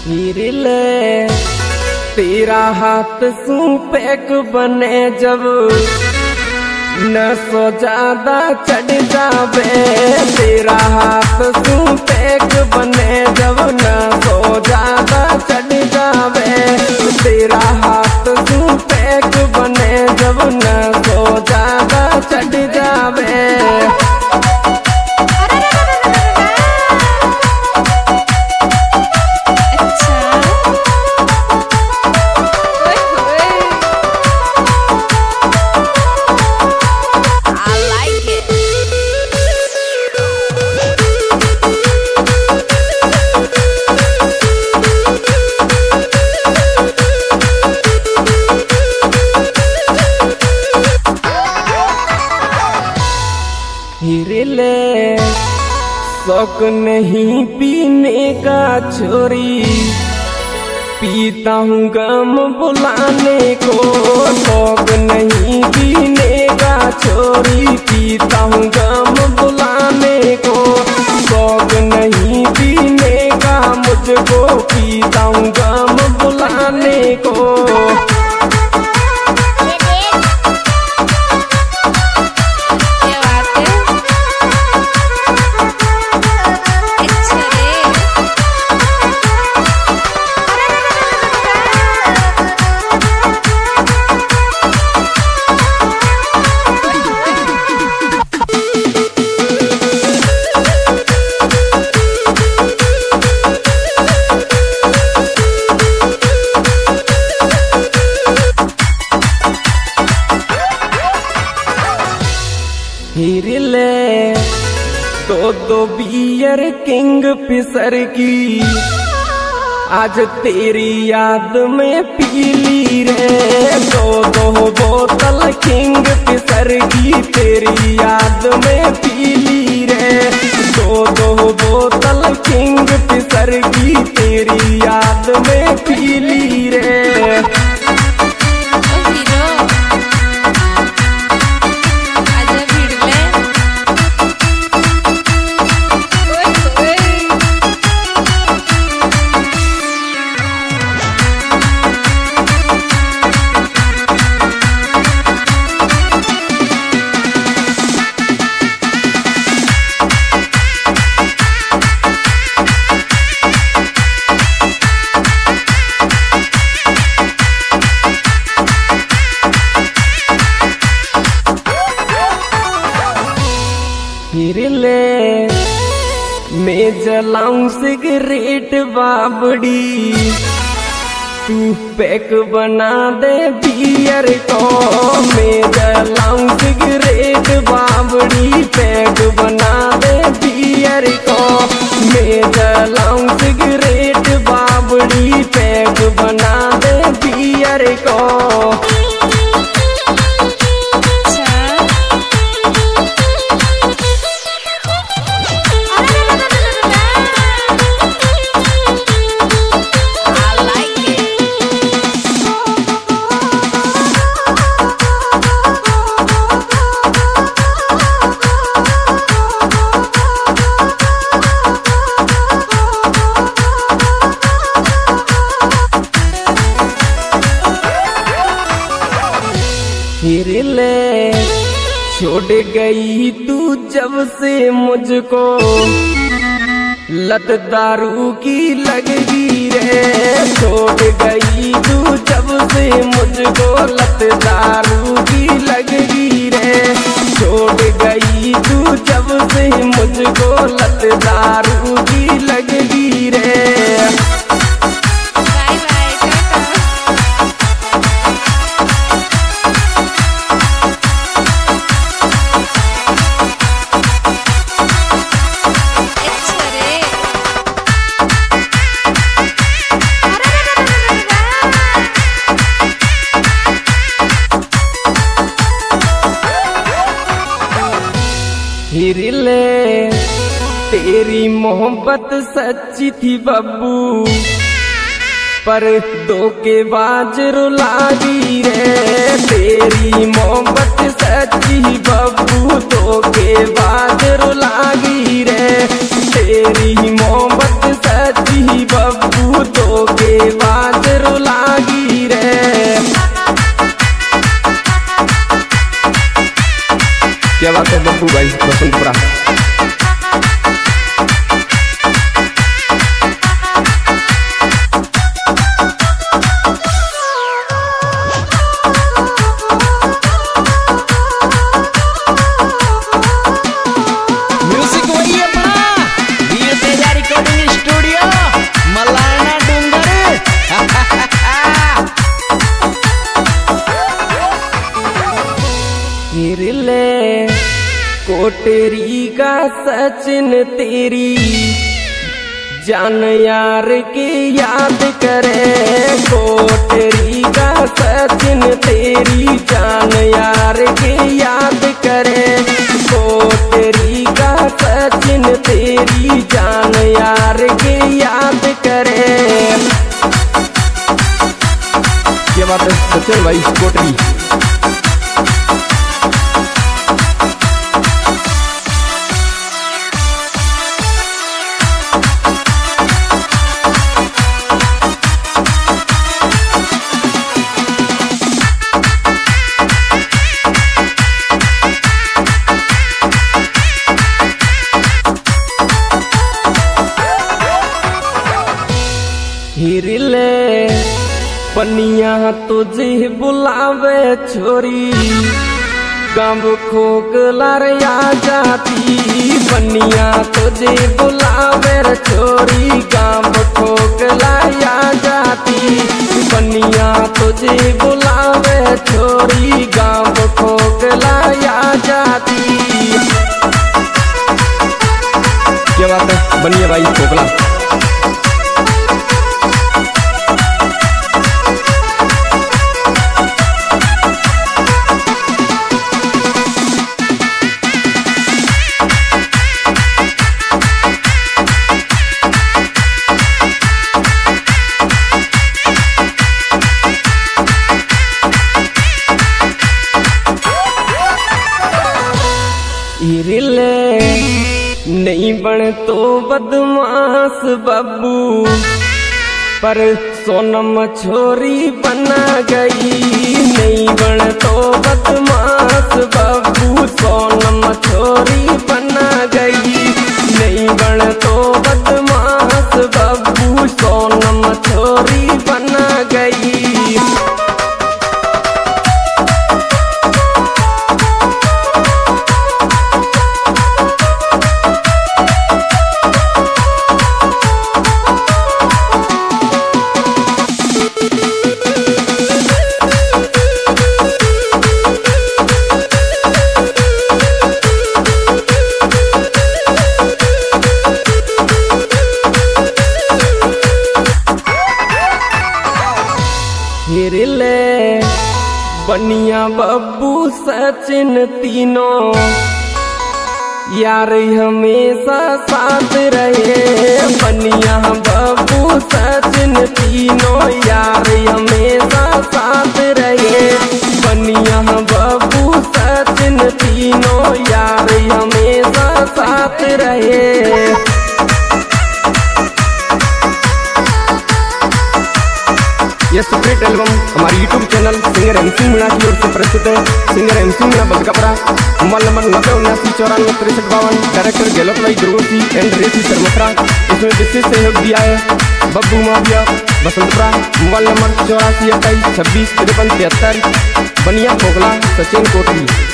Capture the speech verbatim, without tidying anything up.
हीरिले तेरा हाथ सू पैक बने जब न सो ज्यादा चढ़ जावे। तेरा हाथ सू पैक बने जब न सो ज्यादा चढ़ जावे। तेरा हाथ सू पैक बने जब न सो ज्यादा चढ़ जावे। हीरिले शौक नहीं पीने का छोरी, पीता हूँ गम बुलाने को। शौक नहीं पीने का छोरी, पीता हूँ गम बुलाने को। शौक नहीं पीने का मुझको, पीता हूँ गम बुलाने को। हीरिले दो दो बियर किंग फिशर की आज तेरी याद में पीली रे। दो दो बोतल किंग फिशर की तेरी याद में पीली रे। दो दो बोतल किंग फिशर की तेरी याद में पीली रे। हीरिले मैं जलाऊं सिगरेट बाबड़ी, तू पैक बना दे बियर को। मैं जलाऊं सिगरेट बाबड़ी, पैक बना दे बियर को। मैं जलाऊं सिगरेट बाबड़ी, पैक बना दे बियर को। हीरिले छोड़ गई तू जब से मुझको, लत दारू की लगगी रे। छोड़ गई तू जब से मुझको, लत दारू की लगगी रे। छोड़ गई तू जब से मुझको, लत दारू की लगगी रे। हीरिले तेरी मोहब्बत सच्ची थी बब्बू, पर धोखेबाज रुलागी रे। तेरी मोहब्बत सच्ची बब्बू, धोखेबाज रुलागी रे। तेरी मोहब्बत सच्ची बब्बू, तो बब्बू भाई बसंतपुरा। ले कोटेरी का सचिन तेरी जान यार की याद करे, कोटेरी का सचिन तेरी जान यार की याद करे, कोटेरी का सचिन तेरी जान यार की याद करे। ये बात है सचिन भाई कोटरी। हिरले पनिया तुझे बुलावे छोरी, गाँव खोकलार आ जाती, पनिया तुझे बुलावे छोरी, गाँव खोकला आ जाती, पनिया तुझे बुलावे छोरी, गाँव खोकला आ जाती। क्या बात है बनिया भाई खोकला। हिरले नहीं बन तो बदमाश बब्बू, पर सोनम छोरी बना गई, नहीं बन तो बदमाश बब्बू, सोनम छोरी बना गई, नहीं बन तो बदमाश बब्बू, सोनम छोरी बना गई। हिरले बनिया बब्बू सचिन तीनों यार हमेशा साथ रहे, बनिया बब्बू सचिन तीनों यार हमेशा साथ रहे, बनिया बब्बू सचिन तीनों यार हमेशा साथ रहे। यह सीक्रेट एल्बम हमारे YouTube channel singer MC Meena की ओर से प्रस्तुत है। Singer MC Meena Balakpara, mobile number नब्बे उन्यासी चौरानवे तिरसठ बावन, डायरेक्टर गहलोत भाई दुर्गोसी एंड रेसी सरमथरा। इसमें विशेष सहयोग दिया है बब्बू माविया बसंतपुरा, मोबाइल नंबर चौरासी अट्ठाईस छब्बीस तिरपन तिहत्तर, बनिया खोखला सचिन कोटरी।